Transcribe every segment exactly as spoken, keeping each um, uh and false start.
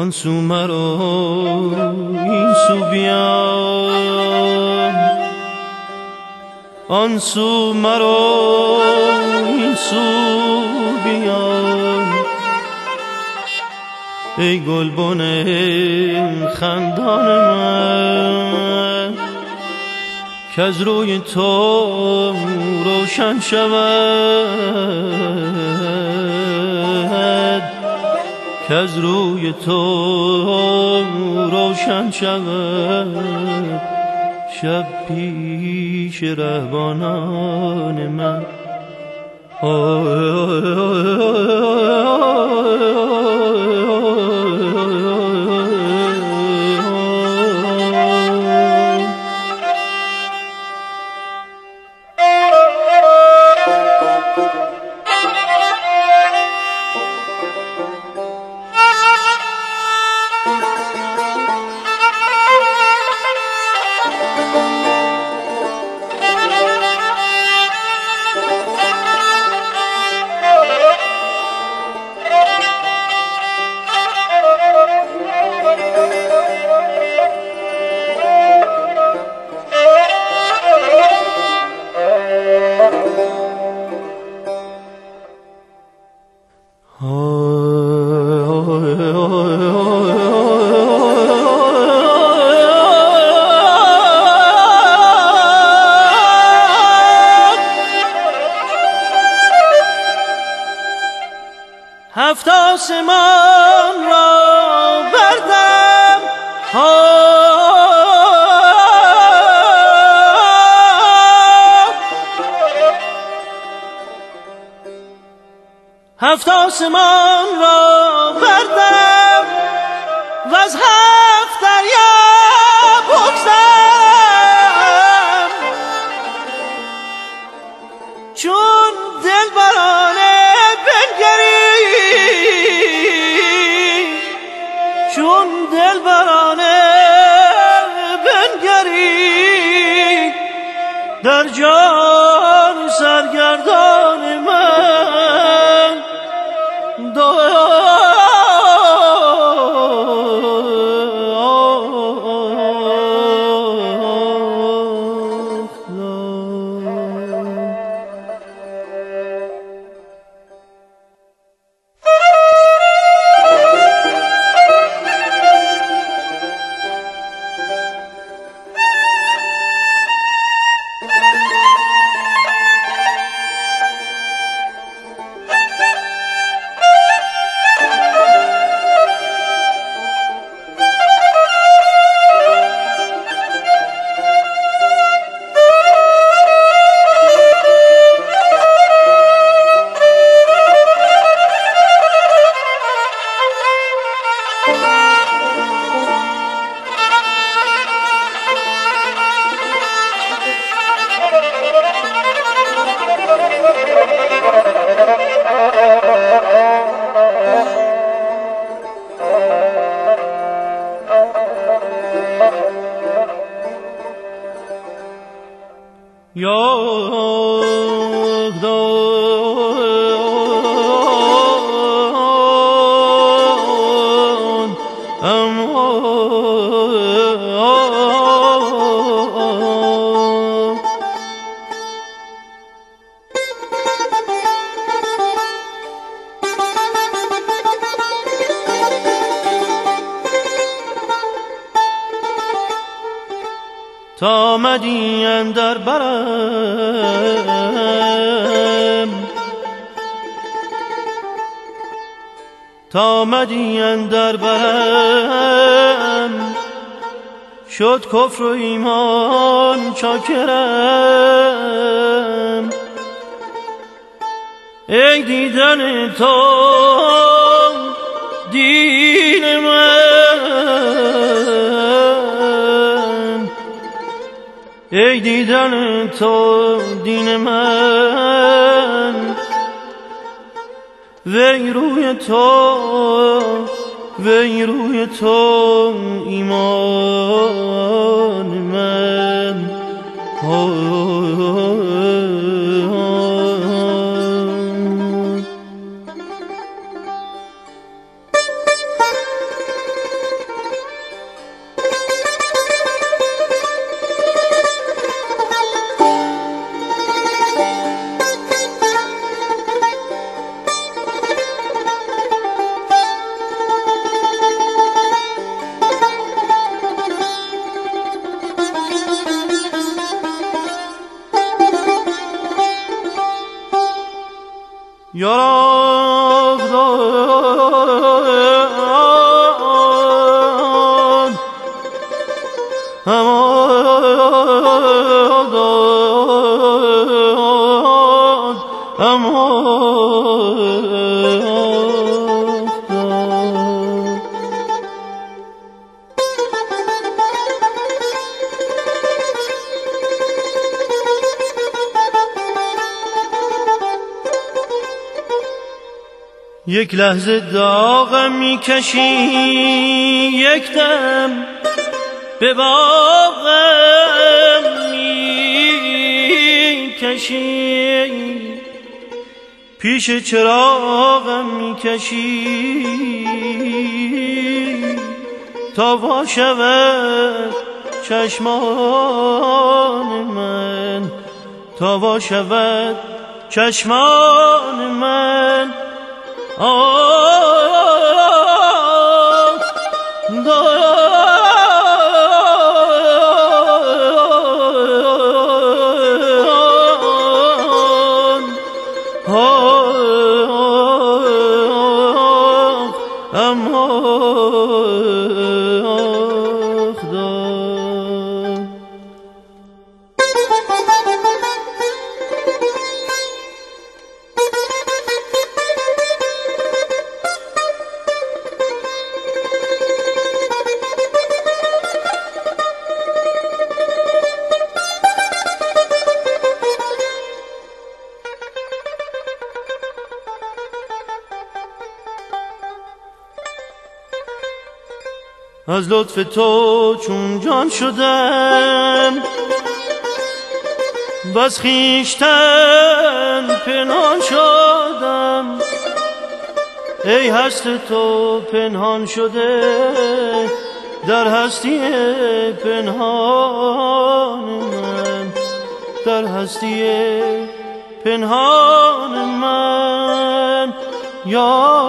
آن سو مرا این سو بیا، آن سو مرا این سو بیا. ای گلبن خندان من کز روی تو روشن شود، کز روی تو روشن شود. شب پیش رهبانان من هفت آسمان را بردم، هفت آسمان را بردم و از هفت دریا بگذرم، چون دلبرانه بنگری، چون دلبرانه بنگری در جان سرگردان من دو یادان امان تا آمدی اندر برم، تا آمدی اندر برم شد کفر و ایمان چاکرم. ای دیدن تو دین من، ای دیدن تو دین من، وی روی تو، وی روی تو ایمان من. یاران امان امان یک لحظه داغم میکشی، یک دم به باغم میکشی، پیش چراغم میکشی تا وا شود چشمان من، تا وا شود چشمان من. آه از لطف تو چون جان شدم، بس خویشتن پنهان شدم. ای هست تو پنهان شده در هستی پنهان من، در هستی پنهان من. یا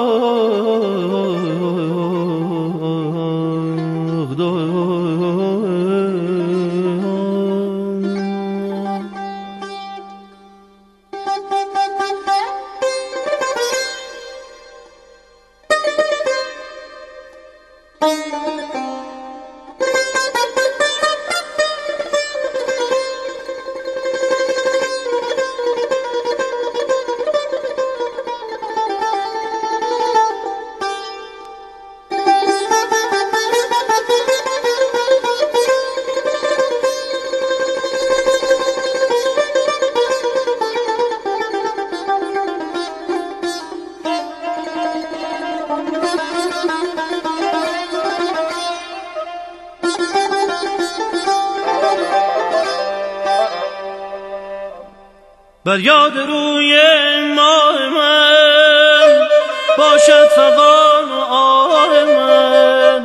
بر یاد روی ماه من باشد فغان و آه من.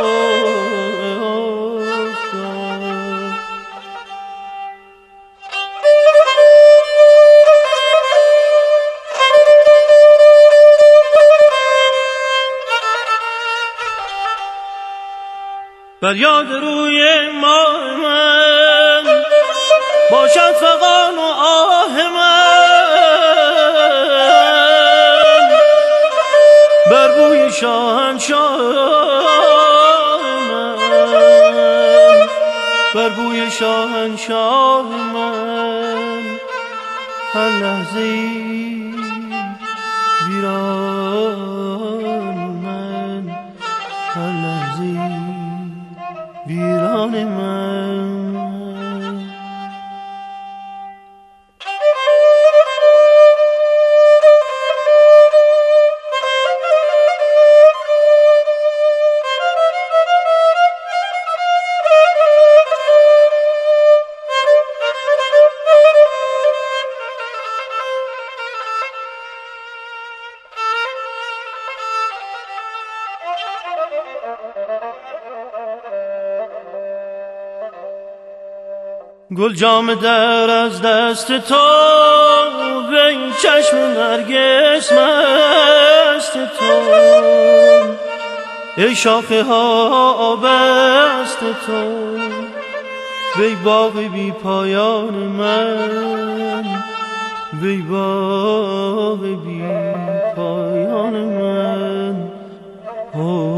بر یاد روی ماه من باشد فغان و آه من، بر بوی شاهنشاه من، بر بوی شاهنشاه من. هر لحظه ویران من، هر لحظه ویران من. گل جام در از دست تو، وی چشم نرگس مست تو. ای شاخه ها آبست تو، وی باغ بی پایان من، وی باغ بی پایان من.